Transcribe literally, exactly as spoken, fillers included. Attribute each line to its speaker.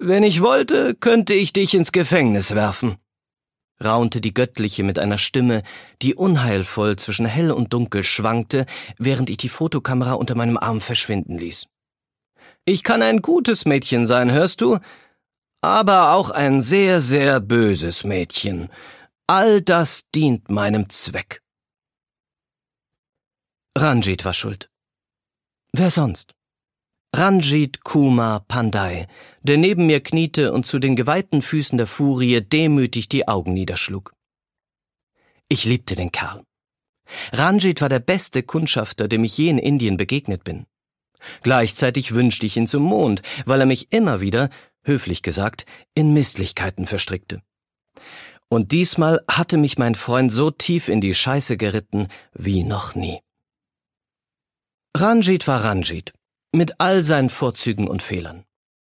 Speaker 1: »Wenn ich wollte, könnte ich dich ins Gefängnis werfen«, raunte die Göttliche mit einer Stimme, die unheilvoll zwischen hell und dunkel schwankte, während ich die Fotokamera unter meinem Arm verschwinden ließ. »Ich kann ein gutes Mädchen sein, hörst du? Aber auch ein sehr, sehr böses Mädchen. All das dient meinem Zweck.« Ranjit war schuld. Wer sonst? Ranjit Kumar Pandey, der neben mir kniete und zu den geweihten Füßen der Furie demütig die Augen niederschlug. Ich liebte den Kerl. Ranjit war der beste Kundschafter, dem ich je in Indien begegnet bin. Gleichzeitig wünschte ich ihn zum Mond, weil er mich immer wieder, höflich gesagt, in Misslichkeiten verstrickte. Und diesmal hatte mich mein Freund so tief in die Scheiße geritten wie noch nie. Ranjit war Ranjit, mit all seinen Vorzügen und Fehlern.